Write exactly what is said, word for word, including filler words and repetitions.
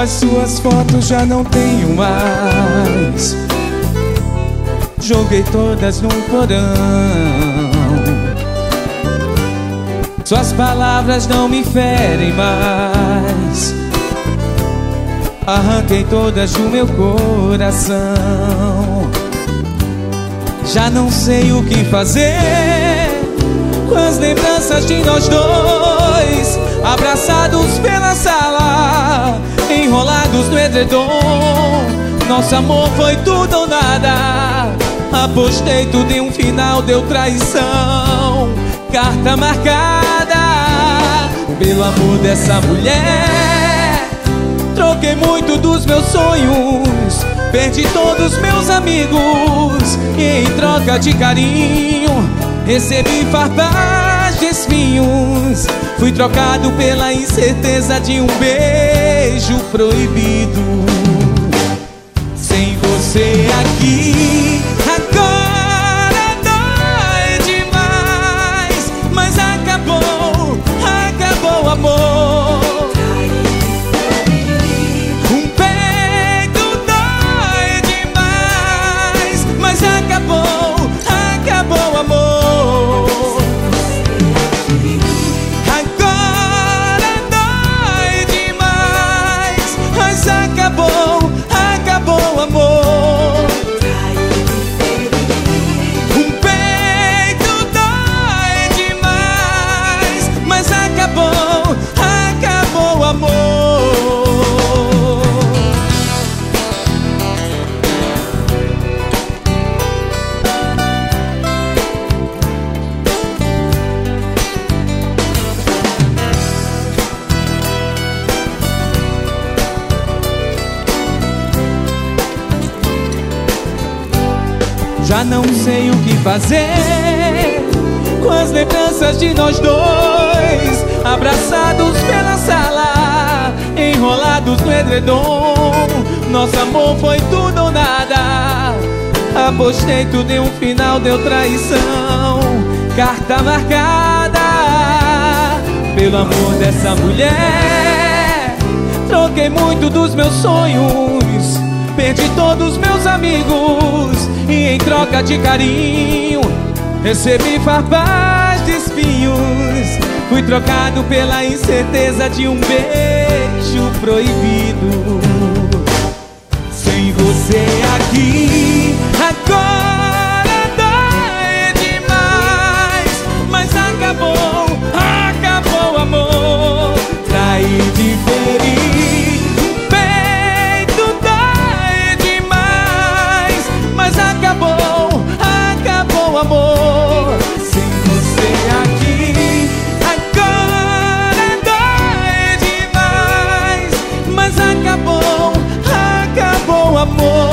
As suas fotos já não tenho mais, joguei todas no porão. Suas palavras não me ferem mais, arranquei todas do meu coração. Já não sei o que fazer com as lembranças de nós dois, abraçados pela sala, enrolados no edredom. Nosso amor foi tudo ou nada, apostei tudo em um final, deu traição. Carta marcada pelo amor dessa mulher. Troquei muito dos meus sonhos, perdi todos meus amigos, e em troca de carinho recebi farpas de espinhos. Fui trocado pela incerteza de um beijo proibido. Sem você aqui, agora dói demais, mas acabou, acabou o amor. Um peito dói demais, mas acabou, acabou o amor. Agora dói demais, mas acabou, acabou o amor. Um peito dói demais, mas acabou, acabou o amor. Já não sei o que fazer com as lembranças de nós dois, abraçados pela sala, enrolados no edredom. Nosso amor foi tudo ou nada, apostei tudo em um final, deu traição. Carta marcada pelo amor dessa mulher. Troquei muito dos meus sonhos, perdi todos meus amigos, e em troca de carinho recebi farpas de espinhos. Fui trocado pela incerteza de um beijo proibido. Sem você aqui, agora dói demais, mas acabou, acabou o amor. Traí de ferir, peito dói demais, mas acabou, acabou o amor. Sem você aqui, agora dói demais, mas acabou, acabou o amor.